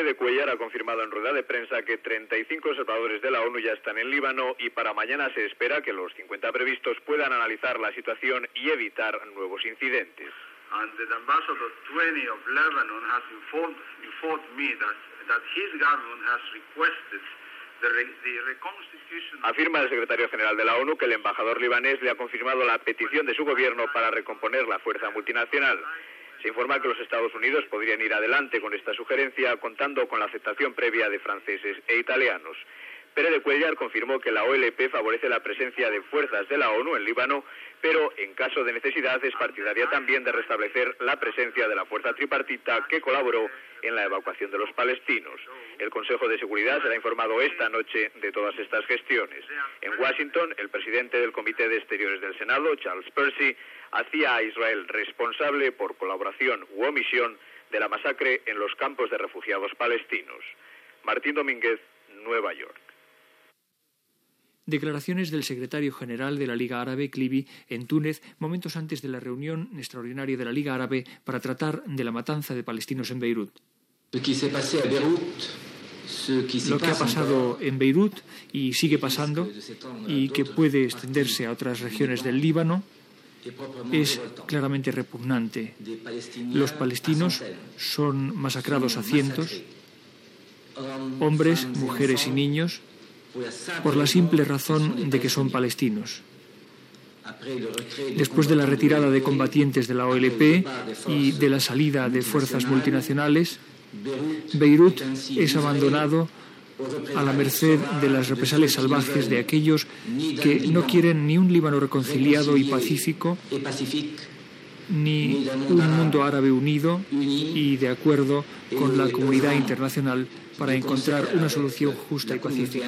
de Cuellar ha confirmado en rueda de prensa que 35 observadores de la ONU ya están en Líbano y para mañana se espera que los 50 previstos puedan analizar la situación y evitar nuevos incidentes. And the ambassador 20 of Lebanon has informed me that his government has requested the reconstitution. Afirma el secretario general de la ONU que el embajador libanés le ha confirmado la petición de su gobierno para recomponer la fuerza multinacional. Se informa que los Estados Unidos podrían ir adelante con esta sugerencia contando con la aceptación previa de franceses e italianos. Pérez de Cuellar confirmó que la OLP favorece la presencia de fuerzas de la ONU en Líbano, pero en caso de necesidad es partidaria también de restablecer la presencia de la fuerza tripartita que colaboró en la evacuación de los palestinos. El Consejo de Seguridad será informado esta noche de todas estas gestiones. En Washington, el presidente del Comité de Exteriores del Senado, Charles Percy, hacía a Israel responsable por colaboración u omisión de la masacre en los campos de refugiados palestinos. Martín Domínguez, Nueva York. Declaraciones del secretario general de la Liga Árabe, Clivi, en Túnez, momentos antes de la reunión extraordinaria de la Liga Árabe para tratar de la matanza de palestinos en Beirut. Lo que ha pasado en Beirut y sigue pasando y que puede extenderse a otras regiones del Líbano es claramente repugnante. Los palestinos son masacrados a cientos, hombres, mujeres y niños, por la simple razón de que son palestinos. Después de la retirada de combatientes de la OLP y de la salida de fuerzas multinacionales, Beirut es abandonado a la merced de las represalias salvajes de aquellos que no quieren ni un Líbano reconciliado y pacífico, ni un mundo árabe unido y de acuerdo con la comunidad internacional para encontrar una solución justa y pacífica.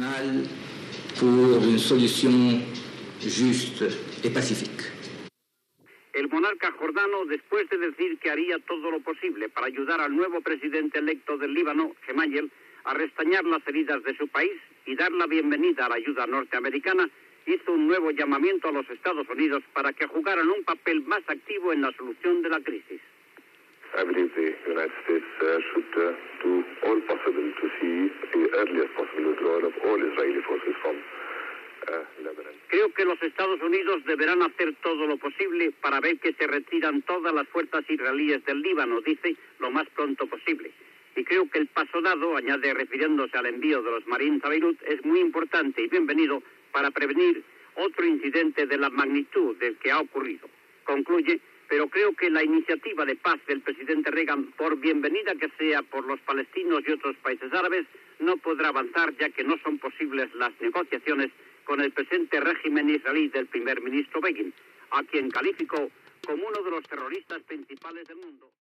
El monarca jordano, después de decir que haría todo lo posible para ayudar al nuevo presidente electo del Líbano, Gemayel, a restañar las heridas de su país y dar la bienvenida a la ayuda norteamericana, hizo un nuevo llamamiento a los Estados Unidos para que jugaran un papel más activo en la solución de la crisis. I believe the United States should do all possible to see the earliest possible withdrawal of all Israeli forces from Lebanon. Creo que los Estados Unidos deberán hacer todo lo posible para ver que se retiran todas las fuerzas israelíes del Líbano, dice, lo más pronto posible. Y creo que el paso dado, añade refiriéndose al envío de los Marines a Beirut, es muy importante y bienvenido para prevenir otro incidente de la magnitud del que ha ocurrido. Concluye, pero creo que la iniciativa de paz del presidente Reagan, por bienvenida que sea por los palestinos y otros países árabes, no podrá avanzar ya que no son posibles las negociaciones con el presente régimen israelí del primer ministro Begin, a quien calificó como uno de los terroristas principales del mundo.